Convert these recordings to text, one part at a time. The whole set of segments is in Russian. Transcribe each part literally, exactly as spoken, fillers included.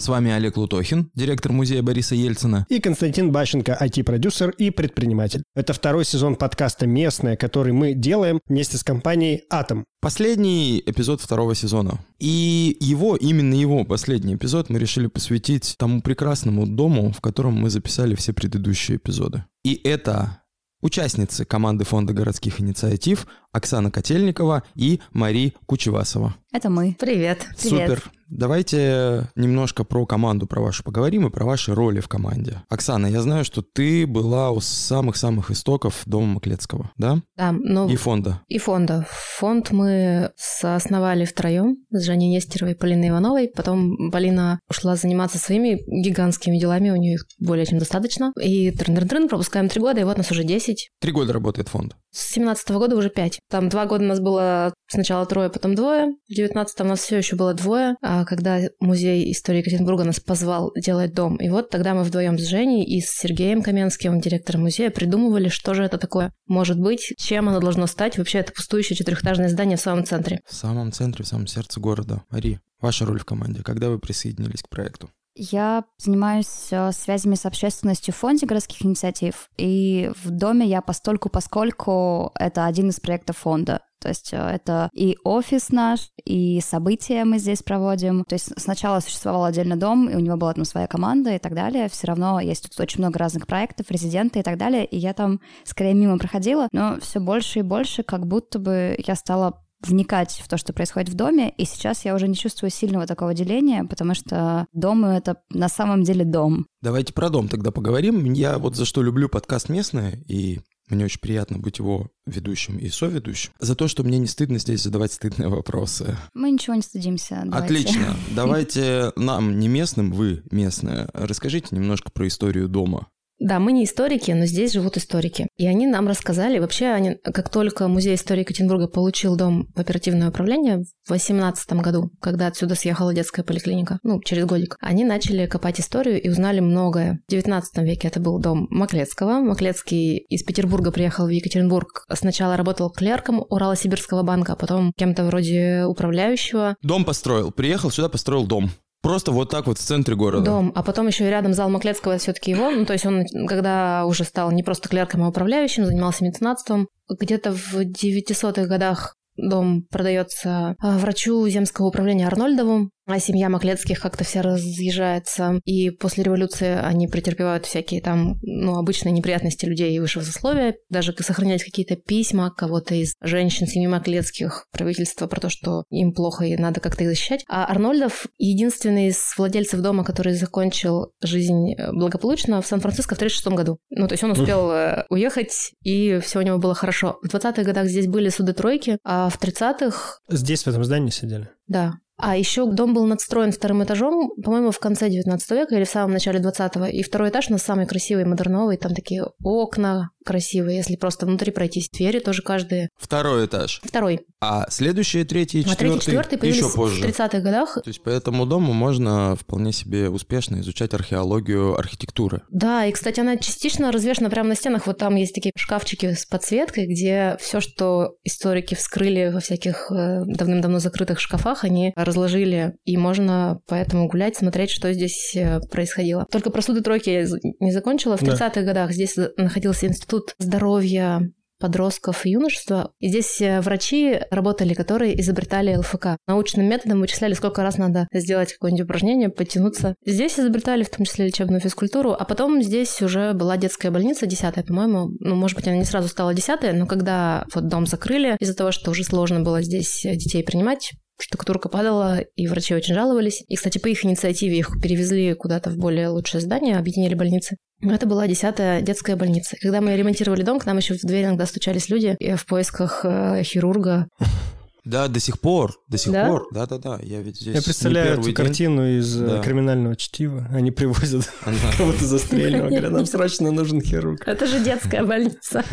С вами Олег Лутохин, директор музея Бориса Ельцина. И Константин Бащенко, ай ти-продюсер и предприниматель. Это второй сезон подкаста «Местное», который мы делаем вместе с компанией «Атом». Последний эпизод второго сезона. И его, именно его последний эпизод мы решили посвятить тому прекрасному дому, в котором мы записали все предыдущие эпизоды. И это участницы команды Фонда городских инициатив Оксана Котельникова и Мария Кучевасова. Это мы. Привет. Супер. Давайте немножко про команду, про вашу поговорим и про ваши роли в команде. Оксана, я знаю, что ты была у самых-самых истоков Дома Маклецкого, да? Да, ну... И фонда. И фонда. Фонд мы основали втроем с Жаней Нестеровой и Полиной Ивановой. Потом Полина ушла заниматься своими гигантскими делами, у нее их более чем достаточно. И трын-трын-трын, пропускаем три года, и вот нас уже десять. Три года работает фонд. С семнадцатого года уже пять. Там два года у нас было сначала трое, потом двое. В девятнадцатом у нас все еще было двое. А когда музей истории Екатеринбурга нас позвал делать дом, и вот тогда мы вдвоем с Женей и с Сергеем Каменским, директором музея, придумывали, что же это такое может быть, чем оно должно стать. Вообще это пустующее четырехэтажное здание в самом центре. В самом центре, в самом сердце города. Мария, ваша роль в команде. Когда вы присоединились к проекту? Я занимаюсь э, связями с общественностью в Фонде городских инициатив, и в доме я постольку-поскольку это один из проектов фонда. То есть это и офис наш, и события мы здесь проводим. То есть сначала существовал отдельно дом, и у него была там своя команда и так далее. Все равно есть тут очень много разных проектов, резиденты и так далее. И я там скорее мимо проходила, но все больше и больше как будто бы я стала вникать в то, что происходит в доме, и сейчас я уже не чувствую сильного такого деления, потому что дом — это на самом деле дом. Давайте про дом тогда поговорим. Я вот за что люблю подкаст «Местное», и мне очень приятно быть его ведущим и соведущим, за то, что мне не стыдно здесь задавать стыдные вопросы. Мы ничего не стыдимся. Давайте. Отлично. Давайте нам, не местным, вы местные, расскажите немножко про историю дома. Да, мы не историки, но здесь живут историки. И они нам рассказали, вообще, они, как только Музей истории Екатеринбурга получил дом в оперативное управление в две тысячи восемнадцатом году, когда отсюда съехала детская поликлиника, ну, через годик, они начали копать историю и узнали многое. В девятнадцатом веке это был дом Маклецкого. Маклецкий из Петербурга приехал в Екатеринбург. Сначала работал клерком Урало-Сибирского банка, а потом кем-то вроде управляющего. Дом построил. Приехал сюда, построил дом. Просто вот так вот в центре города. Дом, а потом еще и рядом зал Маклецкого, все-таки его. Ну, то есть он, когда уже стал не просто клерком, а управляющим, занимался меценатством, где-то в девятисотых годах дом продается врачу земского управления Арнольдову, а семья Маклецких как-то вся разъезжается, и после революции они претерпевают всякие там, ну, обычные неприятности людей высшего сословия, даже сохранять какие-то письма кого-то из женщин семьи Маклецких, правительства, про то, что им плохо и надо как-то их защищать. А Арнольдов единственный из владельцев дома, который закончил жизнь благополучно в Сан-Франциско в тридцать шестом году. Ну, то есть он успел уехать, и все у него было хорошо. В двадцатых годах здесь были суды-тройки, а в тридцатых... Здесь, в этом здании сидели? Да. А еще дом был надстроен вторым этажом, по-моему, в конце девятнадцатого века или в самом начале двадцатого. И второй этаж у нас самый красивый, модерновый. Там такие окна красивые, если просто внутри пройтись. Двери тоже каждые. Второй этаж. Второй. А следующие третий и четвертый, а третий, четвертый появились еще позже. В тридцатых годах. То есть по этому дому можно вполне себе успешно изучать археологию архитектуры. Да, и, кстати, она частично развешена прямо на стенах. Вот там есть такие шкафчики с подсветкой, где все, что историки вскрыли во всяких давным-давно закрытых шкафах, они разложили, и можно поэтому гулять, смотреть, что здесь происходило. Только про суды-тройки я не закончила. В тридцатых да. годах здесь находился институт здоровья подростков и юношества. И здесь врачи работали, которые изобретали эл эф ка. Научным методом вычисляли, сколько раз надо сделать какое-нибудь упражнение, подтянуться. Здесь изобретали в том числе лечебную физкультуру, а потом здесь уже была детская больница, десятая, по-моему. Ну, может быть, она не сразу стала десятой, но когда вот дом закрыли, из-за того, что уже сложно было здесь детей принимать, штукатурка падала, и врачи очень жаловались. И, кстати, по их инициативе их перевезли куда-то в более лучшее здание, объединили больницы. Это была десятая детская больница. Когда мы ремонтировали дом, к нам еще в дверь иногда стучались люди в поисках э, хирурга. Да, до сих пор, до сих да? пор, да-да-да, я ведь здесь. Я представляю эту день. картину из да. криминального чтива. Они привозят кого-то застреленного, говорят, нам срочно нужен хирург. Это же детская больница.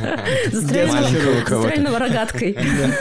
Застреленного рогаткой.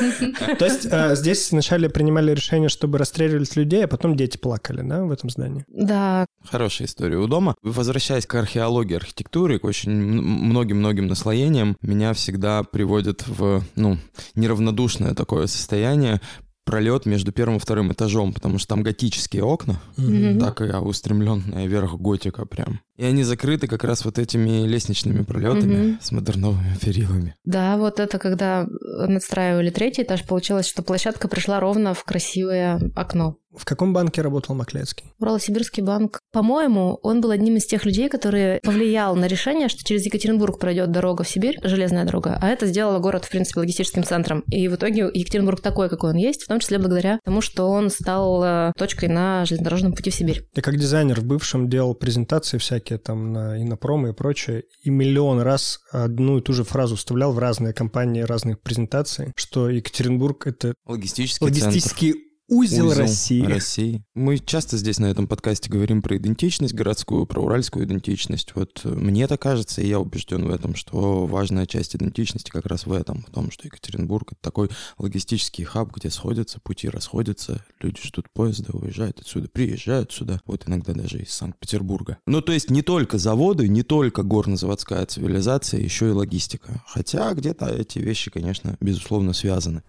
То есть здесь вначале принимали решение, чтобы расстреливать людей, а потом дети плакали, да, в этом здании? Да. Хорошая история у дома. Возвращаясь к археологии, архитектуре, к очень многим-многим наслоениям, меня всегда приводят в, ну, неравнодушное такое состояние пролет между первым и вторым этажом, потому что там готические окна, mm-hmm. такая устремленная вверх готика прям. И они закрыты как раз вот этими лестничными пролетами mm-hmm. с модерновыми перилами. Да, вот это когда надстраивали третий этаж, получилось, что площадка пришла ровно в красивое окно. В каком банке работал Маклецкий? Урало-Сибирский банк. По-моему, он был одним из тех людей, который повлиял на решение, что через Екатеринбург пройдет дорога в Сибирь, железная дорога, а это сделало город, в принципе, логистическим центром. И в итоге Екатеринбург такой, какой он есть, в том числе благодаря тому, что он стал точкой на железнодорожном пути в Сибирь. Я как дизайнер в бывшем делал презентации всякие там на Иннопром и прочее, и миллион раз одну и ту же фразу вставлял в разные компании, разных презентаций, что Екатеринбург — это логистический, логистический центр. Узел, Узел России. России. Мы часто здесь на этом подкасте говорим про идентичность городскую, про уральскую идентичность. Вот мне так кажется, и я убежден в этом, что важная часть идентичности как раз в этом, в том, что Екатеринбург — это такой логистический хаб, где сходятся, пути расходятся, люди ждут поезда, уезжают отсюда, приезжают сюда, вот иногда даже из Санкт-Петербурга. Ну, то есть не только заводы, не только горно-заводская цивилизация, еще и логистика. Хотя где-то эти вещи, конечно, безусловно связаны.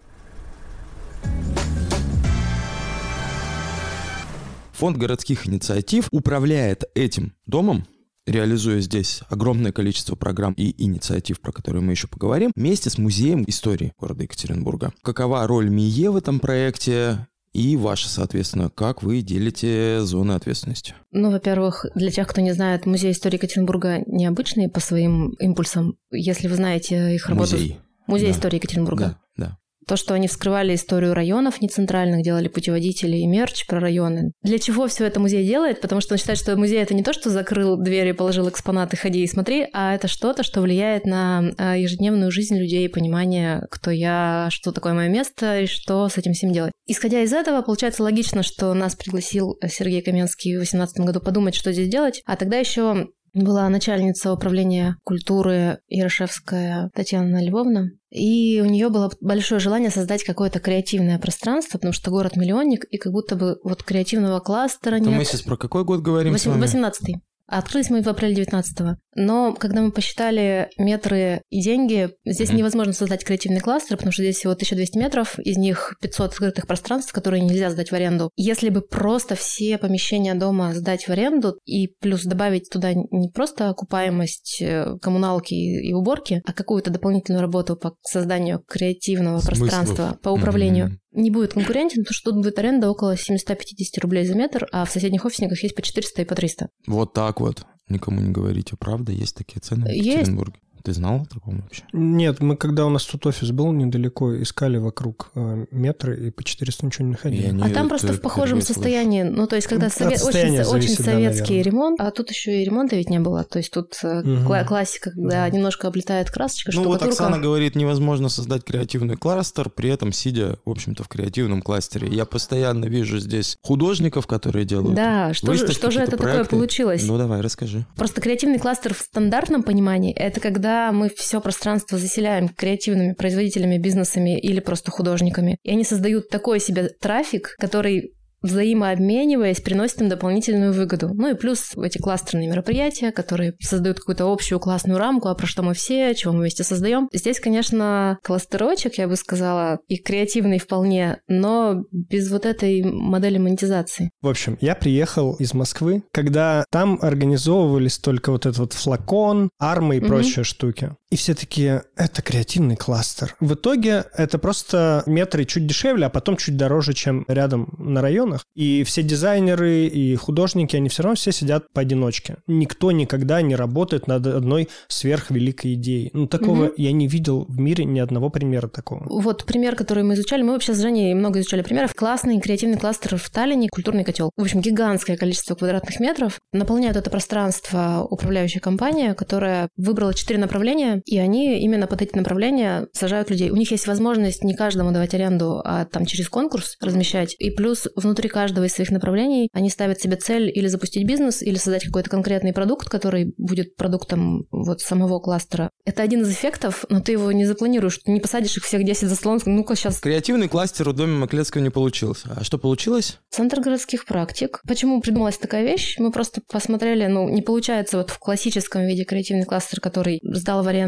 Фонд городских инициатив управляет этим домом, реализуя здесь огромное количество программ и инициатив, про которые мы еще поговорим, вместе с Музеем истории города Екатеринбурга. Какова роль МИЕ в этом проекте и ваша, соответственно, как вы делите зоны ответственности? Ну, во-первых, для тех, кто не знает, Музей истории Екатеринбурга необычный по своим импульсам. Если вы знаете их работу... Музей. Музей да. истории Екатеринбурга. Да, да. То, что они вскрывали историю районов нецентральных, делали путеводители и мерч про районы. Для чего все это музей делает? Потому что он считает, что музей — это не то, что закрыл двери, положил экспонаты, ходи и смотри, а это что-то, что влияет на ежедневную жизнь людей, понимание, кто я, что такое мое место и что с этим всем делать. Исходя из этого, получается логично, что нас пригласил Сергей Каменский в две тысячи восемнадцатом году подумать, что здесь делать. А тогда еще была начальница управления культуры Ярошевская Татьяна Львовна. И у нее было большое желание создать какое-то креативное пространство, потому что город-миллионник, и как будто бы вот креативного кластера нет. Это мы сейчас про какой год говорим с вами? восемнадцатый. Открылись мы в апреле девятнадцатого. Но когда мы посчитали метры и деньги, здесь mm-hmm. невозможно создать креативный кластер, потому что здесь всего тысяча двести метров, из них пятьсот открытых пространств, которые нельзя сдать в аренду. Если бы просто все помещения дома сдать в аренду и плюс добавить туда не просто окупаемость коммуналки и уборки, а какую-то дополнительную работу по созданию креативного Смыслов. пространства, по управлению, mm-hmm. не будет конкурентен, потому что тут будет аренда около семьсот пятьдесят рублей за метр, а в соседних офисниках есть по четыреста и по триста. Вот так вот. Никому не говорите, правда? Есть такие цены в Екатеринбурге? Ты знал о таком вообще? Нет, мы когда у нас тут офис был недалеко, искали вокруг э, метры и по четыреста ничего не находили. А там просто в похожем состоянии, ну то есть когда сове- очень, зависит, очень советский да, ремонт, а тут еще и ремонта ведь не было, то есть тут угу. классика, когда угу. немножко облетает красочка, ну штукатурка. Вот Оксана говорит, невозможно создать креативный кластер, при этом сидя, в общем-то, в креативном кластере. Я постоянно вижу здесь художников, которые делают Да, что же, что же это проекты. такое получилось? Ну давай, расскажи. Просто креативный кластер в стандартном понимании, это когда мы все пространство заселяем креативными производителями, бизнесами или просто художниками. И они создают такой себе трафик, который, взаимообмениваясь, приносит им дополнительную выгоду. Ну и плюс эти кластерные мероприятия, которые создают какую-то общую классную рамку, а про что мы все, чего мы вместе создаем. Здесь, конечно, кластерочек, я бы сказала, и креативный вполне, но без вот этой модели монетизации. В общем, я приехал из Москвы, когда там организовывались только вот этот вот флакон, армы и mm-hmm. прочие штуки. И все такие, это креативный кластер. В итоге это просто метры чуть дешевле, а потом чуть дороже, чем рядом на районах. И все дизайнеры и художники, они все равно все сидят поодиночке. Никто никогда не работает над одной сверхвеликой идеей. Ну, такого mm-hmm. я не видел в мире ни одного примера такого. Вот пример, который мы изучали. Мы вообще с Женей много изучали примеров. Классный креативный кластер в Таллине, культурный котел. В общем, гигантское количество квадратных метров. Наполняют это пространство управляющая компания, которая выбрала четыре направления, и они именно под эти направления сажают людей. У них есть возможность не каждому давать аренду, а там через конкурс размещать. И плюс внутри каждого из своих направлений они ставят себе цель или запустить бизнес, или создать какой-то конкретный продукт, который будет продуктом вот самого кластера. Это один из эффектов, но ты его не запланируешь, ты не посадишь их всех десять за столом, ну-ка сейчас... Креативный кластер у дома Маклецкого не получился. А что получилось? Центр городских практик. Почему придумалась такая вещь? Мы просто посмотрели, ну, не получается вот в классическом виде креативный кластер, который сдал в аренду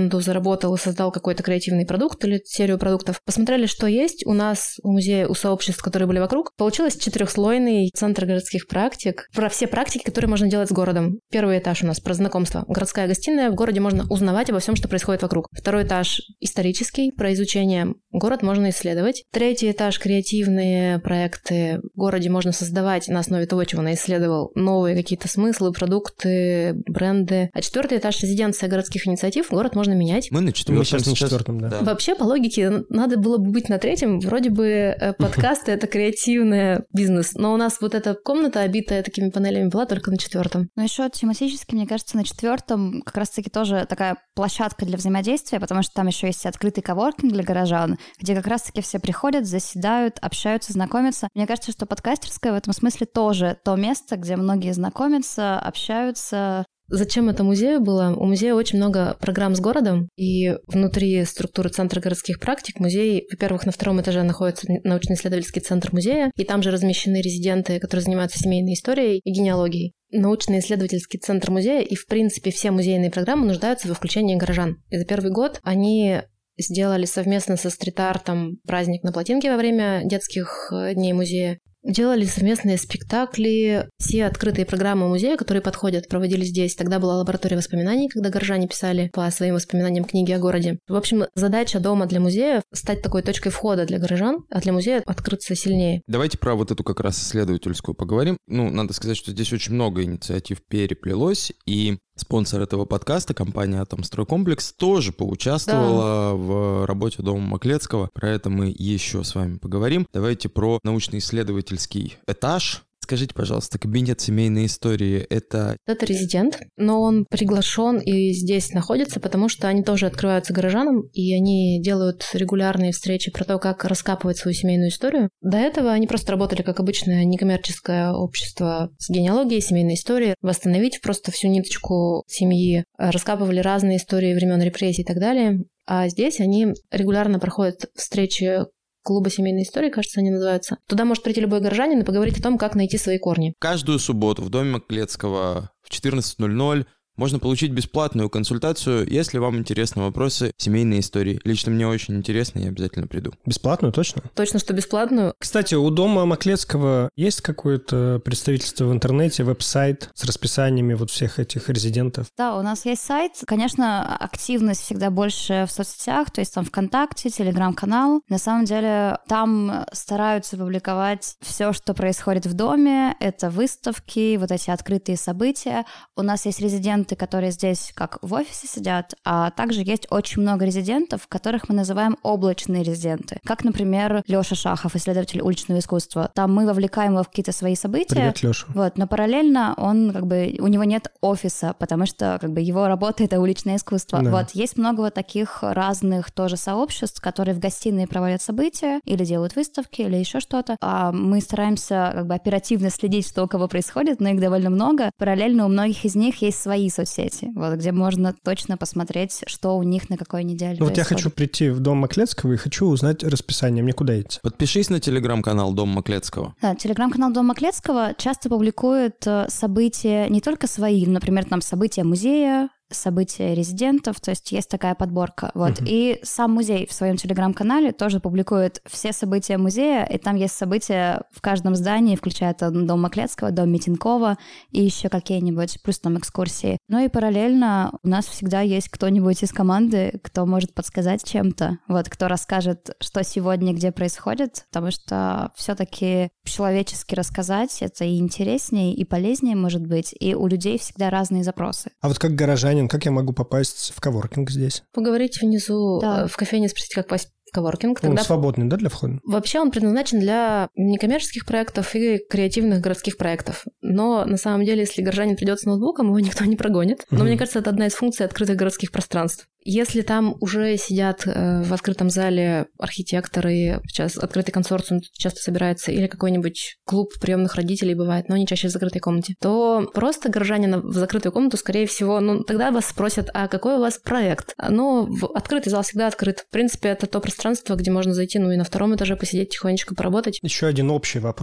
аренду, заработал и создал какой-то креативный продукт или серию продуктов. Посмотрели, что есть у нас, у музея, у сообществ, которые были вокруг. Получилось четырехслойный центр городских практик. Про все практики, которые можно делать с городом. Первый этаж у нас про знакомство. Городская гостиная. В городе можно узнавать обо всем, что происходит вокруг. Второй этаж исторический, про изучение. Город можно исследовать. Третий этаж креативные проекты. В городе можно создавать на основе того, чего она исследовал, новые какие-то смыслы, продукты, бренды. А четвертый этаж резиденция городских инициатив. Город можно менять. Мы на четвертом. Мы сейчас на четвертом, да. да. Вообще, по логике, надо было бы быть на третьем. Вроде бы подкасты — это креативный бизнес, но у нас вот эта комната, обитая такими панелями, была только на четвертом. Но еще тематически, мне кажется, на четвертом как раз-таки тоже такая площадка для взаимодействия, потому что там еще есть открытый коворкинг для горожан, где как раз-таки все приходят, заседают, общаются, знакомятся. Мне кажется, что подкастерская в этом смысле тоже то место, где многие знакомятся, общаются. Зачем это музею было? У музея очень много программ с городом, и внутри структуры Центра городских практик музей, во-первых, на втором этаже находится научно-исследовательский центр музея, и там же размещены резиденты, которые занимаются семейной историей и генеалогией. Научно-исследовательский центр музея, и, в принципе, все музейные программы нуждаются во включении горожан. И за первый год они сделали совместно со стрит-артом праздник на Плотинке во время детских дней музея. Делали совместные спектакли, все открытые программы музея, которые подходят, проводили здесь. Тогда была лаборатория воспоминаний, когда горожане писали по своим воспоминаниям книги о городе. В общем, задача дома для музея — стать такой точкой входа для горожан, а для музея открыться сильнее. Давайте про вот эту как раз исследовательскую поговорим. Ну, надо сказать, что здесь очень много инициатив переплелось, и спонсор этого подкаста, компания «Атомстройкомплекс», тоже поучаствовала да. в работе Дома Маклецкого. Про это мы еще с вами поговорим. Давайте про научно-исследовательский этаж. Скажите, пожалуйста, кабинет семейной истории — это... Это резидент, но он приглашен и здесь находится, потому что они тоже открываются горожанам, и они делают регулярные встречи про то, как раскапывать свою семейную историю. До этого они просто работали как обычное некоммерческое общество с генеалогией, семейной историей, восстановить просто всю ниточку семьи, раскапывали разные истории времен репрессий и так далее. А здесь они регулярно проходят встречи клуба семейной истории, кажется, они называются. Туда может прийти любой горожанин и поговорить о том, как найти свои корни. Каждую субботу в Доме Маклецкого в четырнадцать ноль ноль можно получить бесплатную консультацию, если вам интересны вопросы семейной истории. Лично мне очень интересно, я обязательно приду. Бесплатную, точно? Точно, что бесплатную. Кстати, у Дома Маклецкого есть какое-то представительство в интернете, веб-сайт с расписаниями вот всех этих резидентов? Да, у нас есть сайт. Конечно, активность всегда больше в соцсетях, то есть там ВКонтакте, Телеграм-канал. На самом деле там стараются публиковать все, что происходит в доме. Это выставки, вот эти открытые события. У нас есть резиденты, которые здесь как в офисе сидят, а также есть очень много резидентов, которых мы называем облачные резиденты. Как, например, Лёша Шахов, исследователь уличного искусства. Там мы вовлекаем его в какие-то свои события. Привет, Лёша. Вот, но параллельно он как бы у него нет офиса, потому что как бы его работа — это уличное искусство. Да. Вот, есть много вот таких разных тоже сообществ, которые в гостиной проводят события или делают выставки, или еще что-то. А мы стараемся как бы оперативно следить, что у кого происходит, но их довольно много. Параллельно у многих из них есть свои соцсети, вот, где можно точно посмотреть, что у них на какой неделе ну, происходит. Вот я хочу прийти в Дом Маклецкого и хочу узнать расписание. Мне куда идти? Подпишись на телеграм-канал Дом Маклецкого. Да, телеграм-канал Дом Маклецкого часто публикует события не только свои, например, там события музея, события резидентов, то есть есть такая подборка. Вот. Uh-huh. И сам музей в своем телеграм-канале тоже публикует все события музея, и там есть события в каждом здании, включая Дом Маклецкого, Дом Митинкова и еще какие-нибудь, плюс там экскурсии. Ну и параллельно у нас всегда есть кто-нибудь из команды, кто может подсказать чем-то, вот, кто расскажет, что сегодня где происходит, потому что все-таки человечески рассказать это и интереснее, и полезнее может быть, и у людей всегда разные запросы. А вот как горожанин, как я могу попасть в коворкинг здесь? Поговорите внизу да. в кофейне, спросите, как попасть в коворкинг. Он Тогда... свободный, да, для входа? Вообще он предназначен для некоммерческих проектов и креативных городских проектов. Но на самом деле, если горожанин придет с ноутбуком, его никто не прогонит. Но mm-hmm. мне кажется, это одна из функций открытых городских пространств. Если там уже сидят э, в открытом зале архитекторы, сейчас открытый консорциум часто собирается, или какой-нибудь клуб приемных родителей бывает, но они чаще в закрытой комнате, то просто горожанина в закрытую комнату, скорее всего, ну, тогда вас спросят, а какой у вас проект? Но открытый зал всегда открыт. В принципе, это то пространство, где можно зайти, ну и на втором этаже посидеть тихонечко, поработать. Еще один общий вопрос.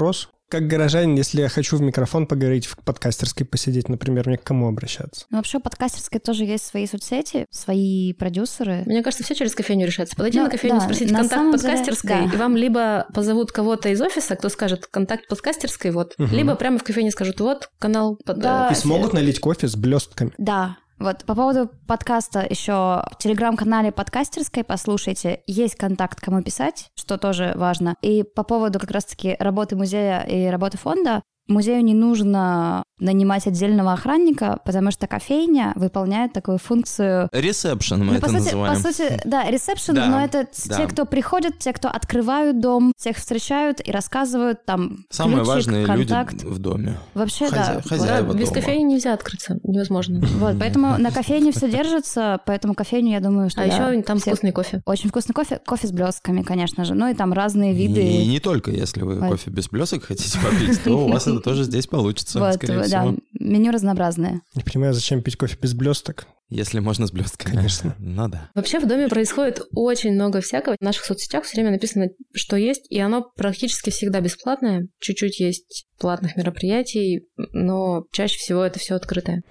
Как горожанин, если я хочу в микрофон поговорить, в подкастерской посидеть, например, мне к кому обращаться? Ну, вообще, у подкастерской тоже есть свои соцсети, свои продюсеры. Мне кажется, все через кофейню решается. Подойти Ну, на кофейню, да, спросить на контакт самом деле, подкастерской, да. и вам либо позовут кого-то из офиса, кто скажет контакт подкастерской, вот, Угу. либо прямо в кофейне скажут, вот, канал. Под... Да. И смогут налить кофе с блестками. Да. Вот по поводу подкаста еще в телеграм-канале подкастерской, послушайте, есть контакт, кому писать, что тоже важно. И по поводу как раз-таки работы музея и работы фонда, музею не нужно нанимать отдельного охранника, потому что кофейня выполняет такую функцию... Ресепшн мы ну, это по сути, называем. По сути, да, ресепшн, Да, но это да. те, кто приходят, те, кто открывают дом, тех встречают и рассказывают там Самые ключик, важные контакт. люди в доме. Вообще, Хозя- да. хозяева Да, без дома. кофейни нельзя открыться, невозможно. Вот, поэтому на кофейне все держится, поэтому кофейню, я думаю, что А да, еще там все- вкусный кофе. Очень вкусный кофе, кофе с блестками, конечно же, ну и там разные виды. И не только, если вы Ой. кофе без блесок хотите попить, то у вас это тоже здесь получится, Вот, скорее да, всего. меню разнообразное. Не понимаю, зачем пить кофе без блесток. Если можно с блестками. Конечно. Ну да. Вообще в доме происходит очень много всякого. В наших соцсетях все время написано, что есть, и оно практически всегда бесплатное. Чуть-чуть есть платных мероприятий, но чаще всего это все открытое.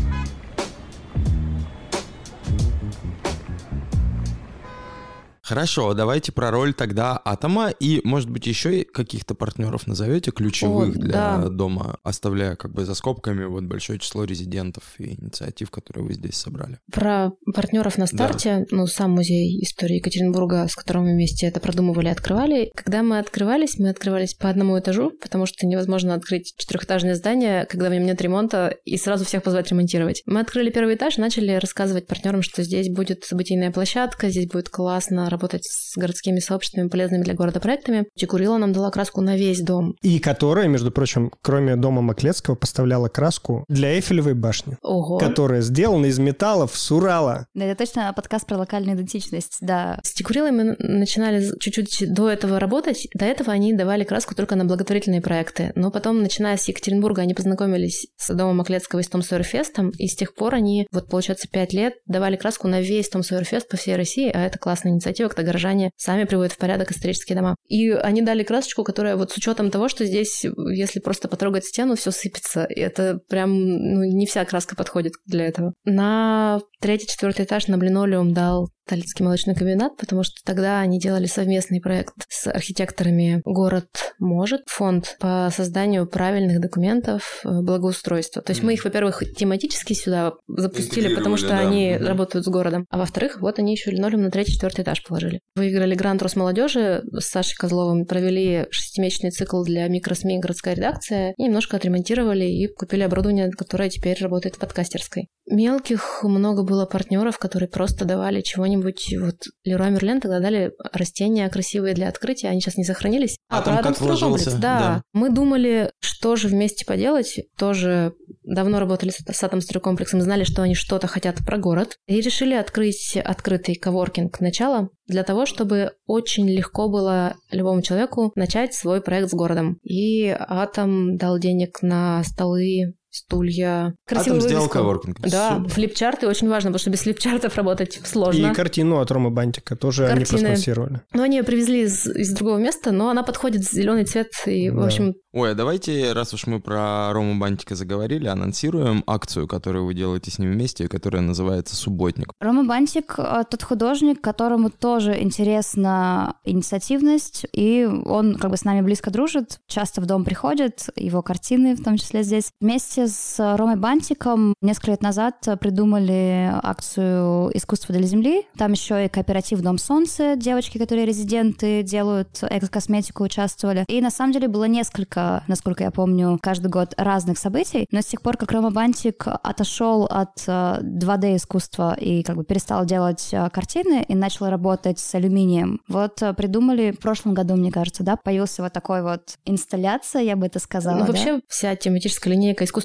Хорошо, давайте про роль тогда Атома и, может быть, еще и каких-то партнеров назовете ключевых О, для да. дома, оставляя как бы за скобками вот большое число резидентов и инициатив, которые вы здесь собрали. Про партнеров на старте, ну, сам музей истории Екатеринбурга, с которым мы вместе это продумывали, открывали. Когда мы открывались, мы открывались по одному этажу, потому что невозможно открыть четырехэтажное здание, когда в нем нет ремонта, и сразу всех позвать ремонтировать. Мы открыли первый этаж, начали рассказывать партнерам, что здесь будет событийная площадка, здесь будет классно работать с городскими сообществами, полезными для города проектами. Чикурила нам дала краску на весь дом. И которая, между прочим, кроме дома Маклецкого, поставляла краску для Эйфелевой башни, Ого. которая сделана из металлов с Урала. Да, это точно подкаст про локальную идентичность, да. С Чикурилой мы начинали чуть-чуть до этого работать. До этого они давали краску только на благотворительные проекты. Но потом, начиная с Екатеринбурга, они познакомились с домом Маклецкого и с Том Сойер-фестом, и с тех пор они, вот получается, пять лет давали краску на весь Том Сойер-фест по всей России, а это классная инициатива, когда горожане сами приводят в порядок исторические дома. И они дали красочку, которая вот с учетом того, что здесь, если просто потрогать стену, все сыпется. И это прям, ну, не вся краска подходит для этого. На третий, четвертый этаж нам линолеум дал Талицкий молочный комбинат, потому что тогда они делали совместный проект с архитекторами «Город может», фонд по созданию правильных документов благоустройства. То есть мы их, во-первых, тематически сюда запустили, потому что да. они Мгм. работают с городом, а во-вторых, вот они еще линолеум на третий, четвертый этаж положили. Выиграли грант Росмолодежи с Сашей Козловым, провели шестимесячный цикл для микросми «Городская редакция» и немножко отремонтировали и купили оборудование, которое теперь работает в подкастерской. Мелких много было партнеров, которые просто давали чего-нибудь. Вот Леруа Мерлен тогда дали растения красивые для открытия, они сейчас не сохранились. А про там как Атомстройкомплекс, вложился, да. да. Мы думали, что же вместе поделать. Тоже давно работали с, с Атомстройкомплексом, знали, что они что-то хотят про город. И решили открыть открытый коворкинг начала для того, чтобы очень легко было любому человеку начать свой проект с городом. И Атом дал денег на столы, стулья. Атом сделал вывеску. коворкинг. Да, Супер. флипчарты очень важно, потому что без флипчартов работать сложно. И картину от Ромы Бантика тоже они Картины. проспонсировали. Но они ее привезли из, из другого места, но она подходит в зеленый цвет. И, в Да. общем, Ой, а давайте, раз уж мы про Рому Бантика заговорили, анонсируем акцию, которую вы делаете с ним вместе, которая называется «Субботник». Рома Бантик — тот художник, которому тоже интересна инициативность, и он как бы с нами близко дружит, часто в дом приходит, его картины в том числе здесь. Вместе с Ромой Бантиком несколько лет назад придумали акцию «Искусство для Земли». Там еще и кооператив «Дом Солнца», девочки, которые резиденты, делают эко-косметику, участвовали. И на самом деле было несколько, насколько я помню, каждый год разных событий, но с тех пор, как Рома Бантик отошел от э, два дэ-искусства и как бы перестал делать э, картины и начал работать с алюминием, вот э, придумали в прошлом году, мне кажется, да, появился вот такой вот инсталляция, я бы это сказала. ну, да? вообще вся тематическая линейка искусства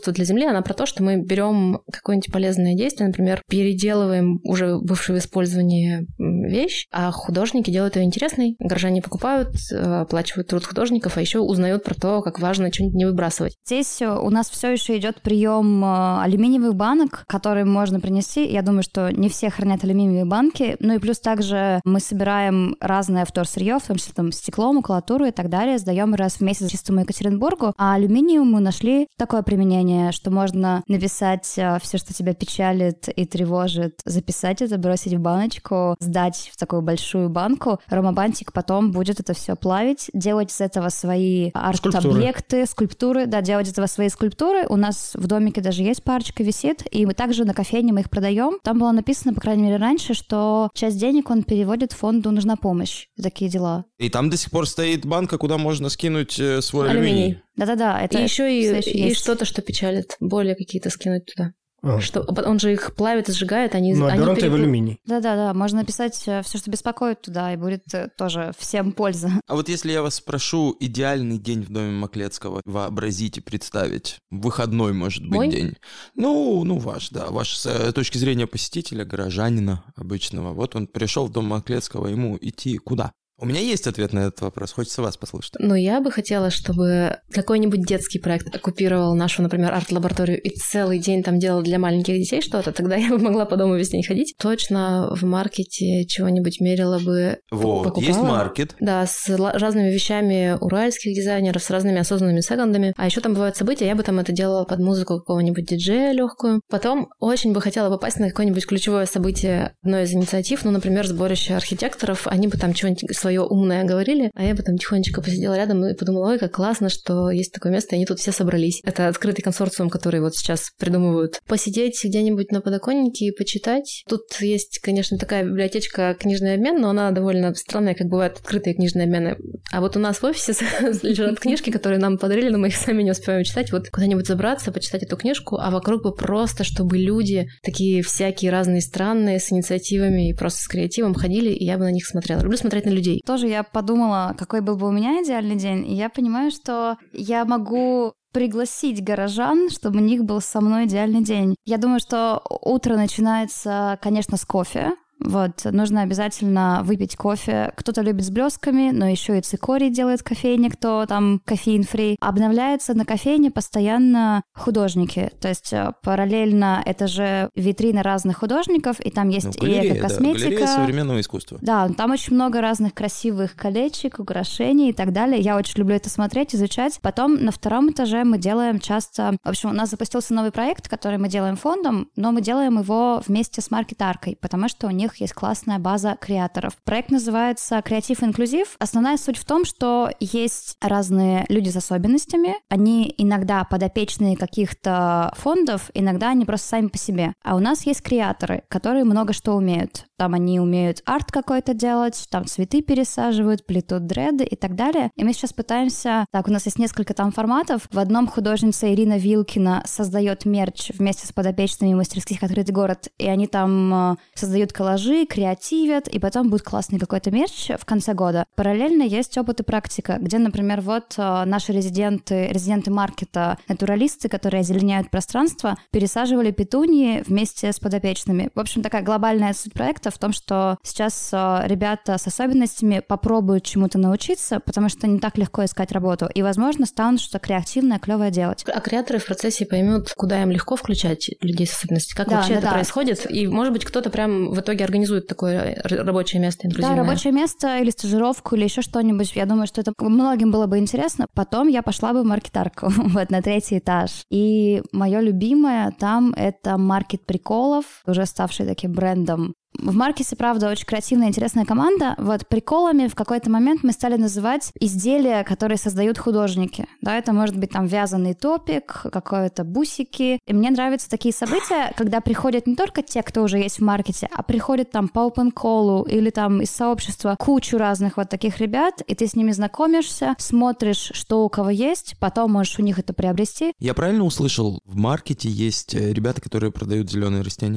лекарство для земли, она про то, что мы берем какое-нибудь полезное действие, например, переделываем уже бывшую в использовании вещь, а художники делают ее интересной, горожане покупают, оплачивают труд художников, а еще узнают про то, как важно что-нибудь не выбрасывать. Здесь у нас все еще идет прием алюминиевых банок, которые можно принести. Я думаю, что не все хранят алюминиевые банки. Ну и плюс также мы собираем разное вторсырье, в том числе там стекло, макулатуру и так далее, сдаем раз в месяц чистому Екатеринбургу. А алюминию мы нашли такое применение, что можно написать все, что тебя печалит и тревожит, записать это, бросить в баночку, сдать в такую большую банку. Ромабантик потом будет это все плавить, делать из этого свои арт-объекты, скульптуры, да, делать из этого свои скульптуры. У нас в домике даже есть парочка висит, и мы также на кофейне мы их продаем. Там было написано, по крайней мере, раньше, что часть денег он переводит фонду «Нужна помощь». Такие дела. И там до сих пор стоит банка, куда можно скинуть свой алюминий. алюминий. Да-да-да. Это и еще и, и что-то, что печалит, боли какие-то скинуть туда. А. Что, он же их плавит и сжигает, они... Ну, обернутый переп... в алюминий. Да-да-да, можно написать все, что беспокоит туда, и будет тоже всем польза. А вот если я вас спрошу, идеальный день в доме Маклецкого вообразите, представить, выходной, может быть, Мой? день. Ну, ну, ваш, да, ваш с точки зрения посетителя, горожанина обычного. Вот он пришел в дом Маклецкого, ему идти куда? У меня есть ответ на этот вопрос, хочется вас послушать. Ну, я бы хотела, чтобы какой-нибудь детский проект оккупировал нашу, например, арт-лабораторию и целый день там делал для маленьких детей что-то, тогда я бы могла по дому весь день ходить. Точно в маркете чего-нибудь мерила бы, вот, покупала. Есть маркет. Да, с разными вещами уральских дизайнеров, с разными осознанными секондами. А еще там бывают события, я бы там это делала под музыку какого-нибудь диджея легкую. Потом очень бы хотела попасть на какое-нибудь ключевое событие одной из инициатив, ну, например, сборище архитекторов, они бы там чего-нибудь свое умное говорили, а я бы там тихонечко посидела рядом и подумала, ой, как классно, что есть такое место, и они тут все собрались. Это открытый консорциум, который вот сейчас придумывают. Посидеть где-нибудь на подоконнике и почитать. Тут есть, конечно, такая библиотечка «Книжный обмен», но она довольно странная, как бывают открытые книжные обмены. А вот у нас в офисе лежат книжки, которые нам подарили, но мы их сами не успеваем читать. Вот куда-нибудь забраться, почитать эту книжку, а вокруг бы просто, чтобы люди такие всякие разные странные, с инициативами и просто с креативом ходили, и я бы на них смотрела. Люблю смотреть на людей. Тоже я подумала, какой был бы у меня идеальный день, и я понимаю, что я могу пригласить горожан, чтобы у них был со мной идеальный день. Я думаю, что утро начинается, конечно, с кофе. Вот, нужно обязательно выпить кофе. Кто-то любит с блесками, но еще и цикорий делает кофейни, кто там кофеин-фри. Обновляются на кофейне постоянно художники. То есть параллельно это же витрина разных художников, и там есть ну, галерея, и эко-косметика. Да, галерея современного искусства. Да, там очень много разных красивых колечек, украшений и так далее. Я очень люблю это смотреть, изучать. Потом на втором этаже мы делаем часто... В общем, у нас запустился новый проект, который мы делаем фондом, но мы делаем его вместе с маркет-аркой, потому что у них есть классная база креаторов. Проект называется «Креатив инклюзив». Основная суть в том, что есть разные люди с особенностями. Они иногда подопечные каких-то фондов, иногда они просто сами по себе. А у нас есть креаторы, которые много что умеют. Там они умеют арт какой-то делать, там цветы пересаживают, плетут дреды и так далее. И мы сейчас пытаемся... Так, у нас есть несколько там форматов. В одном художница Ирина Вилкина создает мерч вместе с подопечными мастерских «Открытый город», и они там создают коллажи, креативят, и потом будет классный какой-то мерч в конце года. Параллельно есть опыт и практика, где, например, вот наши резиденты, резиденты маркета, натуралисты, которые озеленяют пространство, пересаживали петунии вместе с подопечными. В общем, такая глобальная суть проекта в том, что сейчас ребята с особенностями попробуют чему-то научиться, потому что не так легко искать работу, и, возможно, станут что-то креативное, клевое делать. А креаторы в процессе поймут, куда им легко включать людей с особенностями, как да, вообще да, это да. происходит, и, может быть, кто-то прям в итоге организует такое рабочее место инклюзивное. Да, рабочее место или стажировку, или еще что-нибудь. Я думаю, что это многим было бы интересно. Потом я пошла бы в маркет-арку, вот, на третий этаж. И мое любимое там — это маркет приколов, уже ставший таким брендом. В Маркесе, правда, очень креативная, интересная команда. Вот приколами в какой-то момент мы стали называть изделия, которые создают художники. Да, это может быть там вязаный топик, какое-то бусики. И мне нравятся такие события, когда приходят не только те, кто уже есть в маркете, а приходят там по open call или там из сообщества кучу разных вот таких ребят, и ты с ними знакомишься, смотришь, что у кого есть, потом можешь у них это приобрести. Я правильно услышал? В маркете есть ребята, которые продают зеленые растения?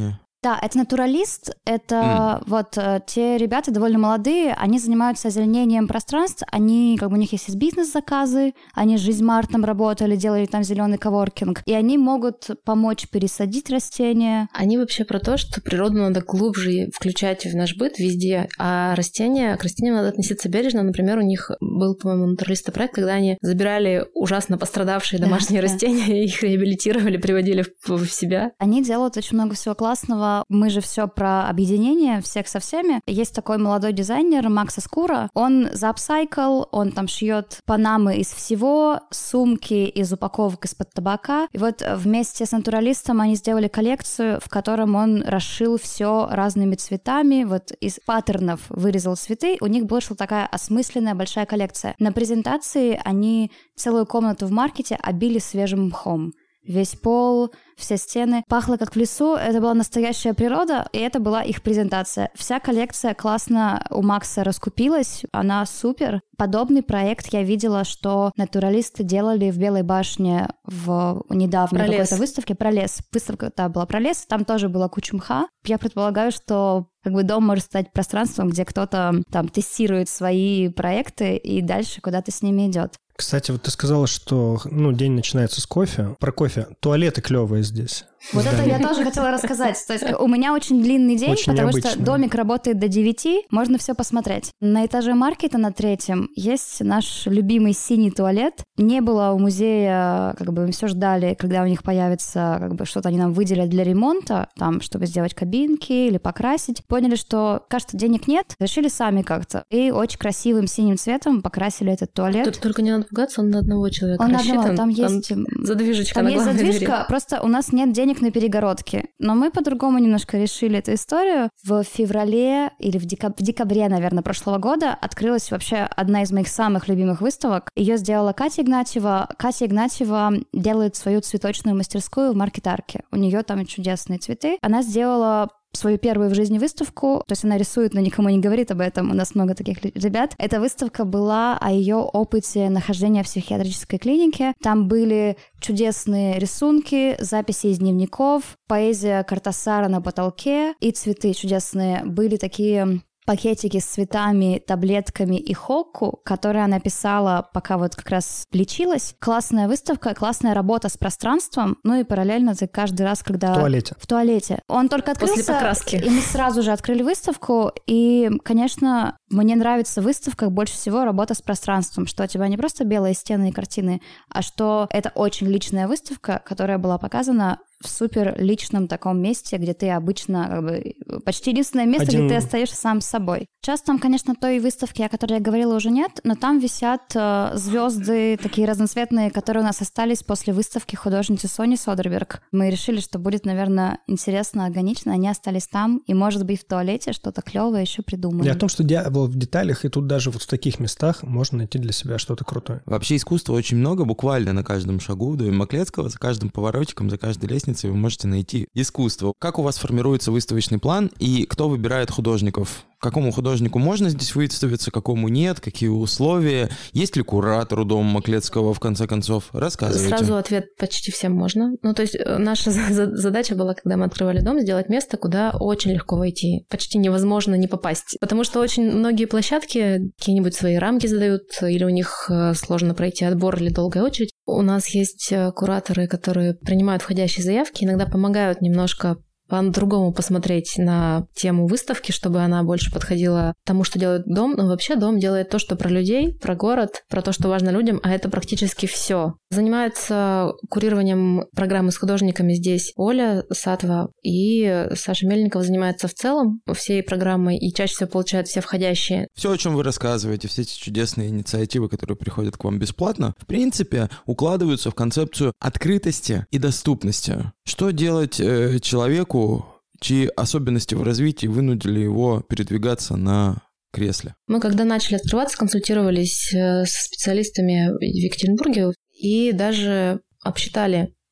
Да, это натуралист, это mm. вот э, те ребята довольно молодые, они занимаются озеленением пространств, они, как бы у них есть бизнес-заказы, они с Жизмартом работали, делали там зеленый коворкинг, и они могут помочь пересадить растения. Они вообще про то, что природу надо глубже включать в наш быт везде, а растения, к растениям надо относиться бережно. Например, у них был, по-моему, натуралиста проект, когда они забирали ужасно пострадавшие домашние да, растения, да. их реабилитировали, приводили в, в себя. Они делают очень много всего классного. Мы же все про объединение всех со всеми. Есть такой молодой дизайнер Макс Аскура. Он заапсайкл, он там шьет панамы из всего, сумки из упаковок из-под табака. И вот вместе с натуралистом они сделали коллекцию, в котором он расшил все разными цветами. Вот из паттернов вырезал цветы. У них вышла такая осмысленная большая коллекция. На презентации они целую комнату в маркете обили свежим мхом. Весь пол, все стены. Пахло как в лесу, это была настоящая природа, и это была их презентация. Вся коллекция классно у Макса раскупилась, она супер. Подобный проект я видела, что натуралисты делали в Белой башне в недавней про какой-то лес. выставке про лес. Выставка та была про лес, там тоже была куча мха. Я предполагаю, что как бы дом может стать пространством, где кто-то там тестирует свои проекты и дальше куда-то с ними идет. Кстати, вот ты сказала, что ну, день начинается с кофе. Про кофе. Туалеты клевые здесь. Вот это я тоже хотела рассказать. То есть у меня очень длинный день, очень потому необычно. Что домик работает до девяти, можно все посмотреть. На этаже маркета на третьем есть наш любимый синий туалет. Не было у музея, как бы мы все ждали, когда у них появится, как бы что-то они нам выделят для ремонта, там, чтобы сделать кабинки или покрасить. Поняли, что, кажется, денег нет, решили сами как-то. И очень красивым синим цветом покрасили этот туалет. Тут только не надо пугаться, он на одного человека он рассчитан. На одного, там есть... Там задвижечка там на есть главной задвижка, двери. Просто у нас нет денег на перегородки. Но мы по-другому немножко решили эту историю. В феврале или в, декаб... в декабре, наверное, прошлого года открылась вообще одна из моих самых любимых выставок. Ее сделала Катя Игнатьева. Катя Игнатьева делает свою цветочную мастерскую в Маркет-Арке. У нее там чудесные цветы. Она сделала свою первую в жизни выставку, то есть она рисует, но никому не говорит об этом, у нас много таких ребят. Эта выставка была о ее опыте нахождения в психиатрической клинике. Там были чудесные рисунки, записи из дневников, поэзия Картасара на потолке и цветы чудесные. Были такие пакетики с цветами, таблетками и хокку, которые она писала, пока вот как раз лечилась. Классная выставка, классная работа с пространством, ну и параллельно ты каждый раз, когда... В туалете. В туалете. Он только открылся, после покраски. И мы сразу же открыли выставку, и, конечно, мне нравится в выставках больше всего работа с пространством, что у тебя не просто белые стены и картины, а что это очень личная выставка, которая была показана в супер личном таком месте, где ты обычно как бы почти единственное место, Один... где ты остаешься сам с собой. Сейчас там, конечно, той выставки, о которой я говорила, уже нет, но там висят э, звезды такие разноцветные, которые у нас остались после выставки художницы Сони Содерберг. Мы решили, что будет, наверное, интересно, органично. Они остались там, и, может быть, в туалете что-то клевое еще придумали. Дело в том, что дьявол в деталях, и тут даже вот в таких местах можно найти для себя что-то крутое. Вообще искусства очень много, буквально на каждом шагу. В доме Маклецкого, за каждым поворотиком, за каждой лестницей вы можете найти искусство. Как у вас формируется выставочный план, и кто выбирает художников? Какому художнику можно здесь выставиться, какому нет, какие условия? Есть ли куратор у дома Маклецкого, в конце концов? Рассказывайте. Сразу ответ: почти всем можно. Ну, то есть наша задача была, когда мы открывали дом, сделать место, куда очень легко войти. Почти невозможно не попасть. Потому что очень многие площадки какие-нибудь свои рамки задают, или у них сложно пройти отбор или долгая очередь. У нас есть кураторы, которые принимают входящие заявки, иногда помогают немножко по-другому посмотреть на тему выставки, чтобы она больше подходила тому, что делает дом. Но вообще дом делает то, что про людей, про город, про то, что важно людям, а это практически все. Занимается курированием программы с художниками здесь Оля Сатва, и Саша Мельникова занимается в целом всей программой и чаще всего получает все входящие. Все, о чем вы рассказываете, все эти чудесные инициативы, которые приходят к вам бесплатно, в принципе, укладываются в концепцию открытости и доступности. Что делать э, человеку, чьи особенности в развитии вынудили его передвигаться на кресле? Мы, когда начали открываться, консультировались со специалистами в Екатеринбурге и даже обсчитали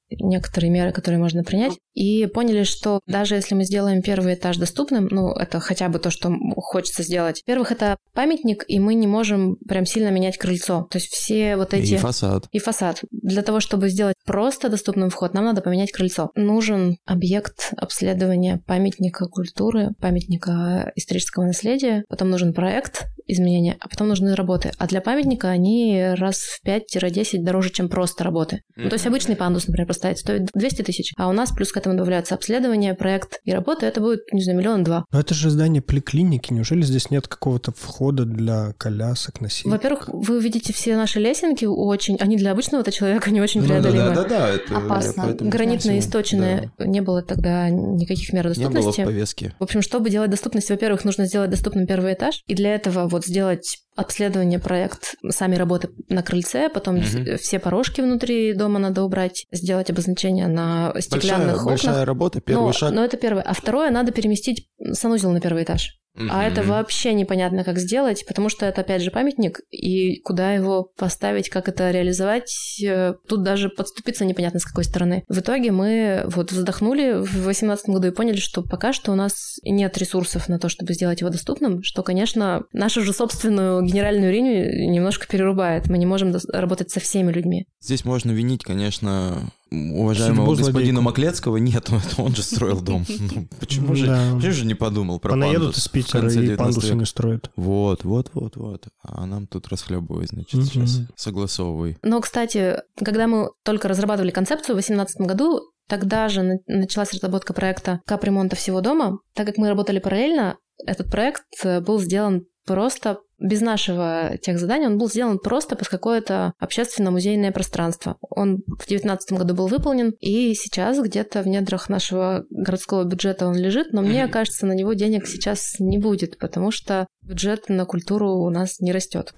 некоторые меры, которые можно принять, и поняли, что даже если мы сделаем первый этаж доступным, ну, это хотя бы то, что хочется сделать. Во-первых, это памятник, и мы не можем прям сильно менять крыльцо. То есть все вот эти... И фасад. И фасад. Для того, чтобы сделать просто доступным вход, нам надо поменять крыльцо. Нужен объект обследования памятника культуры, памятника исторического наследия, потом нужен проект изменения, а потом нужны работы. А для памятника они раз в пять-десять дороже, чем просто работы. Mm-hmm. Ну, то есть обычный пандус, например, поставить стоит двести тысяч, а у нас плюс к этому добавляется обследование, проект и работа, это будет, не знаю, миллион-два. Но это же здание поликлиники, неужели здесь нет какого-то входа для колясок, носителей? Во-первых, вы видите все наши лесенки очень, они для обычного-то человека не очень преодолимы. Да-да-да, это опасно. Гранитные, источенные, да. Не было тогда никаких мер доступности. Не было в повестке. В общем, чтобы делать доступность, во-первых, нужно сделать доступным первый этаж, и для этого вот сделать обследование, проект, сами работы на крыльце, потом угу. все порожки внутри дома надо убрать, сделать обозначение на стеклянных большая, окнах. Большая работа, первый но, шаг. Но это первое. А второе, надо переместить санузел на первый этаж. Mm-hmm. А это вообще непонятно, как сделать, потому что это, опять же, памятник, и куда его поставить, как это реализовать, тут даже подступиться непонятно с какой стороны. В итоге мы вот вздохнули в две тысячи восемнадцатом году и поняли, что пока что у нас нет ресурсов на то, чтобы сделать его доступным, что, конечно, нашу же собственную генеральную линию немножко перерубает. Мы не можем работать со всеми людьми. Здесь можно винить, конечно... уважаемого господина Маклецкого. Нет, он же строил дом. Ну, почему же, да. почему же не подумал про Понаедут пандус? из Питера и пандусы не строят. Вот, вот, вот, вот. А нам тут расхлебывай, значит, mm-hmm. сейчас согласовывай. Но, кстати, когда мы только разрабатывали концепцию в две тысячи восемнадцатом году, тогда же началась разработка проекта капремонта всего дома. Так как мы работали параллельно, этот проект был сделан просто без нашего техзадания, он был сделан просто под какое-то общественно-музейное пространство. Он в две тысячи девятнадцатом году был выполнен, и сейчас где-то в недрах нашего городского бюджета он лежит, но мне кажется, на него денег сейчас не будет, потому что бюджет на культуру у нас не растет.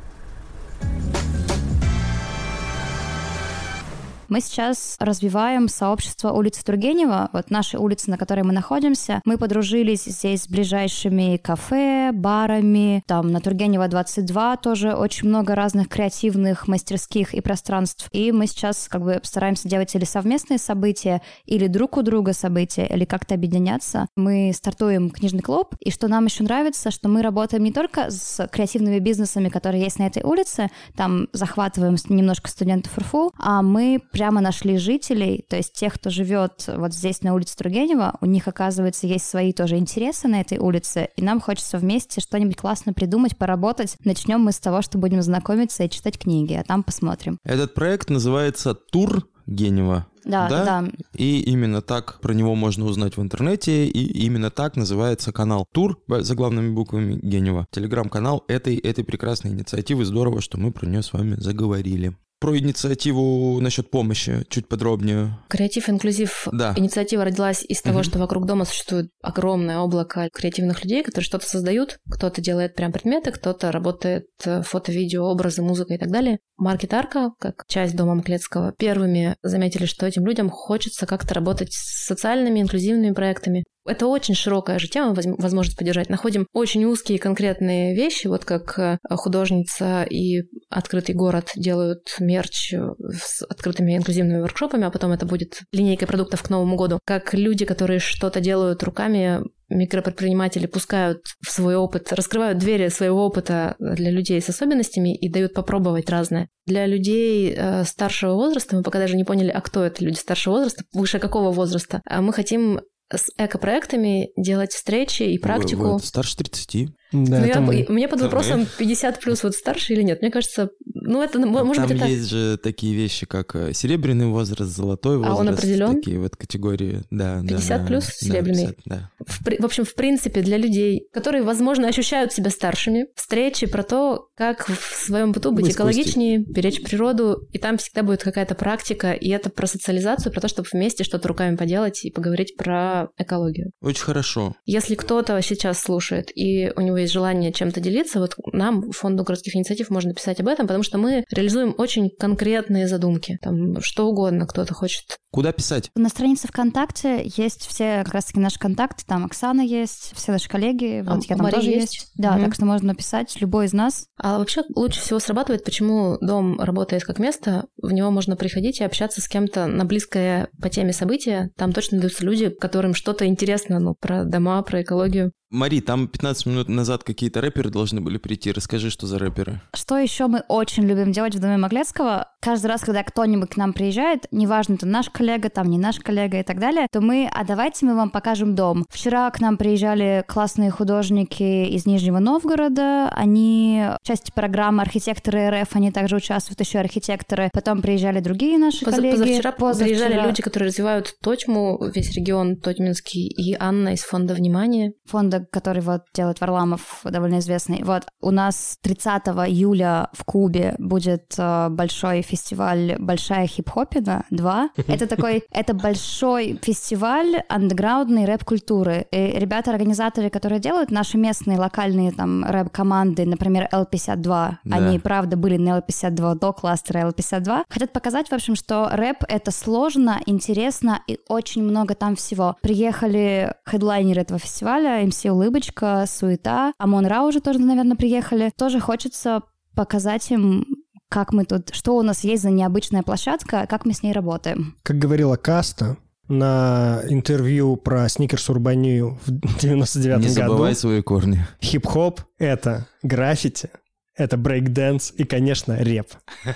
Мы сейчас развиваем сообщество улицы Тургенева, вот нашей улицы, на которой мы находимся. Мы подружились здесь с ближайшими кафе, барами. Там на Тургенева двадцать два тоже очень много разных креативных мастерских и пространств. И мы сейчас как бы стараемся делать или совместные события, или друг у друга события, или как-то объединяться. Мы стартуем книжный клуб, и что нам еще нравится, что мы работаем не только с креативными бизнесами, которые есть на этой улице, там захватываем немножко студентов РФУ, а мы прямо нашли жителей, то есть тех, кто живет вот здесь на улице Тургенева, у них, оказывается, есть свои тоже интересы на этой улице, и нам хочется вместе что-нибудь классно придумать, поработать. Начнем мы с того, что будем знакомиться и читать книги, а там посмотрим. Этот проект называется «Тургенева». Да, да, да. И именно так про него можно узнать в интернете, и именно так называется канал Тур, заглавными буквами Генева. Телеграм-канал этой, этой прекрасной инициативы. Здорово, что мы про нее с вами заговорили. Про инициативу насчет помощи чуть подробнее. Креатив инклюзив. Да. Инициатива родилась из того, угу. что вокруг дома существует огромное облако креативных людей, которые что-то создают. Кто-то делает прям предметы, кто-то работает фото, видео, образы, музыка и так далее. Маркет Арка, как часть дома Маклецкого, первыми заметили, что этим людям хочется как-то работать с социальными инклюзивными проектами. Это очень широкая же тема, возможность поддержать. Находим очень узкие конкретные вещи, вот как художница и открытый город делают мерч с открытыми инклюзивными воркшопами, а потом это будет линейкой продуктов к Новому году. Как люди, которые что-то делают руками, микропредприниматели пускают в свой опыт, раскрывают двери своего опыта для людей с особенностями и дают попробовать разное. Для людей э, старшего возраста, мы пока даже не поняли, а кто это люди старшего возраста, выше какого возраста, а мы хотим с экопроектами делать встречи и практику. Вы, вы старше тридцати. Да, ну, я, мы. Мне под вопросом мы. пятьдесят плюс вот старше или нет? Мне кажется, ну это может Там быть это... есть же такие вещи, как серебряный возраст, золотой возраст. А он определен? Такие вот категории, да. пятьдесят да, плюс да, серебряный? пятьдесят, да. В, в общем, в принципе, для людей, которые, возможно, ощущают себя старшими, встречи про то, как в своем быту быть экологичнее, беречь природу, и там всегда будет какая-то практика, и это про социализацию, про то, чтобы вместе что-то руками поделать и поговорить про экологию. Очень хорошо. Если кто-то сейчас слушает, и у него есть желание чем-то делиться, вот нам, Фонду городских инициатив, можно писать об этом, потому что мы реализуем очень конкретные задумки. Там что угодно кто-то хочет. Куда писать? На странице ВКонтакте есть все как раз-таки наши контакты, там Оксана есть, все наши коллеги, вот а, я там Мария тоже есть. есть. Да, угу. Так что можно написать любой из нас. А вообще лучше всего срабатывает, почему дом работает как место, в него можно приходить и общаться с кем-то на близкое по теме события. Там точно найдутся люди, которым что-то интересно, ну, про дома, про экологию. Мари, там пятнадцать минут назад какие-то рэперы должны были прийти. Расскажи, что за рэперы. Что еще мы очень любим делать в Доме Маглецкого? Каждый раз, когда кто-нибудь к нам приезжает, неважно, это наш коллега, там не наш коллега и так далее, то мы, а давайте мы вам покажем дом. Вчера к нам приезжали классные художники из Нижнего Новгорода. Они часть программы «Архитекторы РФ», они также участвуют, еще архитекторы. Потом приезжали другие наши Поза- коллеги. Позавчера, Позавчера приезжали люди, которые развивают Тотьму, весь регион Тотьминский, и Анна из фонда «Внимание». Фонда, который вот делает Варламов, довольно известный. Вот у нас тридцатого июля в Кубе будет э, большой фестиваль «Большая хип-хопина два». Это такой, это большой фестиваль андеграундной рэп-культуры. И ребята-организаторы, которые делают, наши местные локальные там рэп-команды, например, эл пятьдесят два, да. Они, правда, были на эл пятьдесят два до кластера эл пятьдесят два, хотят показать, в общем, что рэп — это сложно, интересно и очень много там всего. Приехали хедлайнеры этого фестиваля, эм си Улыбочка, Суета, Амон-Ра уже тоже, наверное, приехали. Тоже хочется показать им, как мы тут, что у нас есть за необычная площадка, как мы с ней работаем. Как говорила Каста на интервью про Сникерс-Урбанию в девяносто девятом году. Не забывай свои корни. Хип-хоп — это граффити, это брейк-дэнс и, конечно, рэп.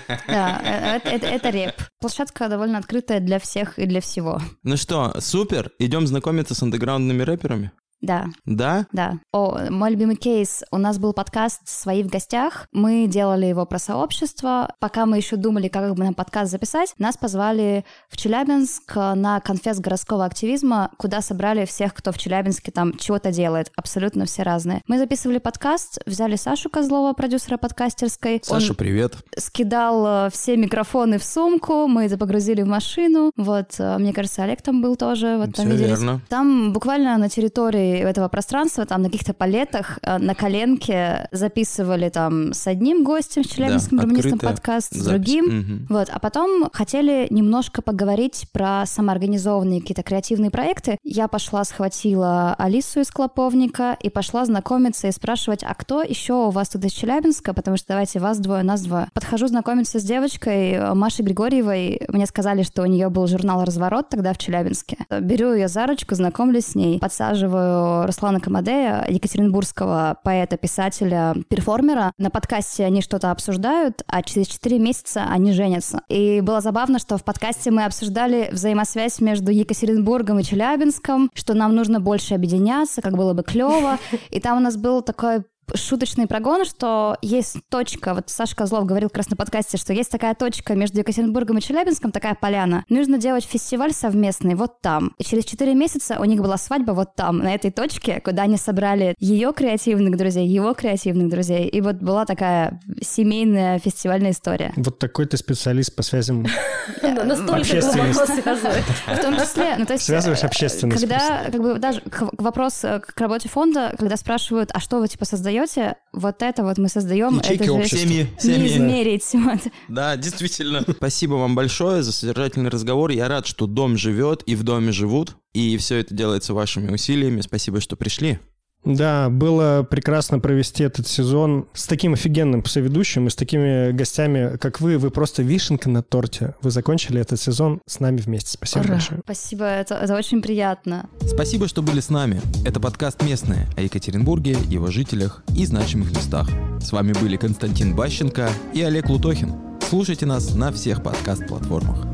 Да, это, это, это рэп. Площадка довольно открытая для всех и для всего. Ну что, супер, идем знакомиться с андеграундными рэперами? Да. Да? Да. О, мой любимый кейс. У нас был подкаст «Свои в гостях». Мы делали его про сообщество. Пока мы еще думали, как бы нам подкаст записать, нас позвали в Челябинск на конфес городского активизма, куда собрали всех, кто в Челябинске там чего-то делает. Абсолютно все разные. Мы записывали подкаст, взяли Сашу Козлова, продюсера подкастерской. Саша, Он привет. Скидал все микрофоны в сумку, мы это погрузили в машину. Вот, мне кажется, Олег там был тоже. Вот там все виделись. Верно. Там буквально на территории этого пространства, там на каких-то палетах на коленке записывали там с одним гостем, с Челябинским да, урбанистом подкаст, с другим. Угу. Вот. А потом хотели немножко поговорить про самоорганизованные какие-то креативные проекты. Я пошла, схватила Алису из Клоповника и пошла знакомиться и спрашивать, а кто еще у вас тут из Челябинска? Потому что давайте вас двое, нас двое. Подхожу знакомиться с девочкой Машей Григорьевой. Мне сказали, что у нее был журнал «Разворот» тогда в Челябинске. Беру ее за ручку, знакомлюсь с ней, подсаживаю Руслана Камадея, екатеринбургского поэта, писателя, перформера. На подкасте они что-то обсуждают, а через четыре месяца они женятся. И было забавно, что в подкасте мы обсуждали взаимосвязь между Екатеринбургом и Челябинском, что нам нужно больше объединяться, как было бы клево. И там у нас был такой шуточный прогон, что есть точка, вот Саша Козлов говорил как раз на подкасте, что есть такая точка между Екатеринбургом и Челябинском, такая поляна. Нужно делать фестиваль совместный вот там. И через четыре месяца у них была свадьба вот там, на этой точке, куда они собрали ее креативных друзей, его креативных друзей. И вот была такая семейная фестивальная история. Вот такой ты специалист по связям общественности. В том числе, ну то есть... Связываешь общественность. Когда, как бы, даже вопрос к работе фонда, когда спрашивают, а что вы, типа, создаете, вот это вот мы создаем, ячейки это же общества. Семьи, не семьи. измерить. Вот. Да, действительно. Спасибо вам большое за содержательный разговор. Я рад, что дом живет и в доме живут, и все это делается вашими усилиями. Спасибо, что пришли. Да, было прекрасно провести этот сезон с таким офигенным соведущим и с такими гостями, как вы. Вы просто вишенка на торте. Вы закончили этот сезон с нами вместе. Спасибо Ура. большое. Спасибо, это, это очень приятно. Спасибо, что были с нами. Это подкаст «Местное» о Екатеринбурге, его жителях и значимых местах. С вами были Константин Бащенко и Олег Лутохин. Слушайте нас на всех подкаст-платформах.